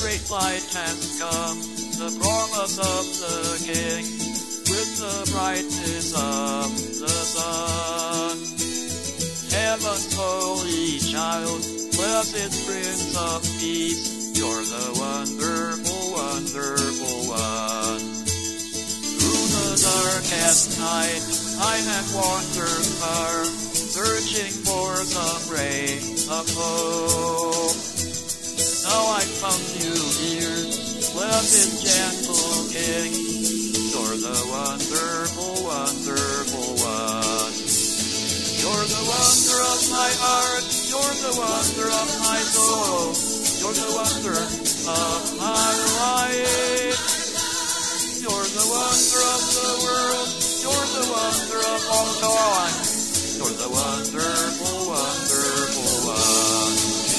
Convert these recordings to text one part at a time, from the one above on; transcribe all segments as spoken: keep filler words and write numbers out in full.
great light has come, the promise of the King, with the brightness of the sun. Heaven's holy child, blessed Prince of Peace, you're the wonderful, wonderful one. Through the darkest night, I have wandered far, searching for some ray of hope. Now I found you here, blessed gentle King, you're the wonderful, wonderful one. You're the wonder of my heart, you're the wonder of my soul, you're the wonder of my life. You're the wonder of the world, you're the wonder of all time, you're the wonderful, wonderful one.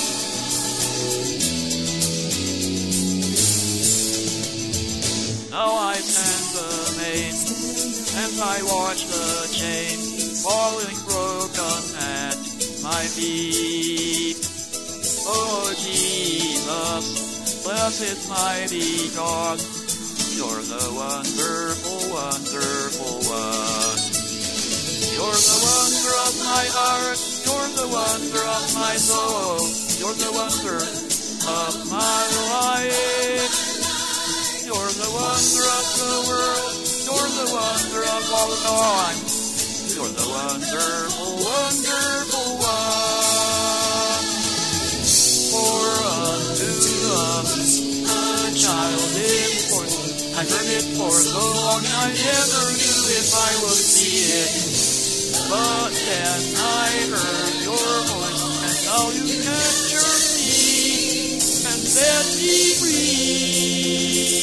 Now I stand amazed as I watch the chains falling broken at my feet. Oh Jesus, blessed mighty God, you're the wonderful, wonderful one. You're the wonder of my heart, you're the wonder of my soul, you're the wonder of my life. You're the wonder of the world, you're the wonder of all time, you're the wonderful, wonderful one. For unto us a child is born, I heard it for so long I never knew if I would see it. But then I heard your voice, and now you captured me and set me free.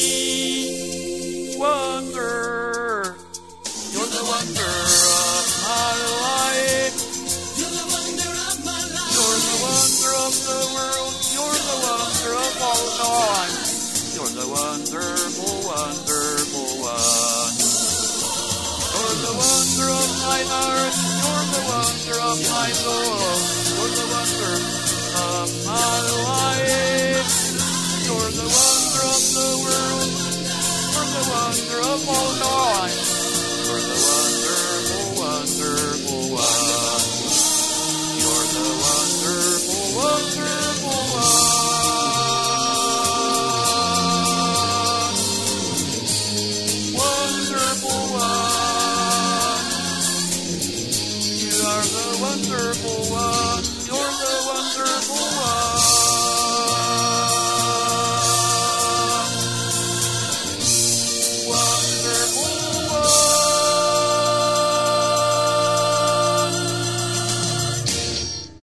Wonder, you're the wonder of my life. You're the wonder of my life. You're the wonder of the world. You're the wonder of all time. You're the wonderful, wonderful one. You're the wonder of my heart. You're the wonder of my soul. You're the wonder of my life. You're the wonder of the world. You're the wonder of all time. You're the wonderful, wonderful one. You're the wonderful, wonderful one. Wonderful one. You are the wonderful one. You're the wonderful one.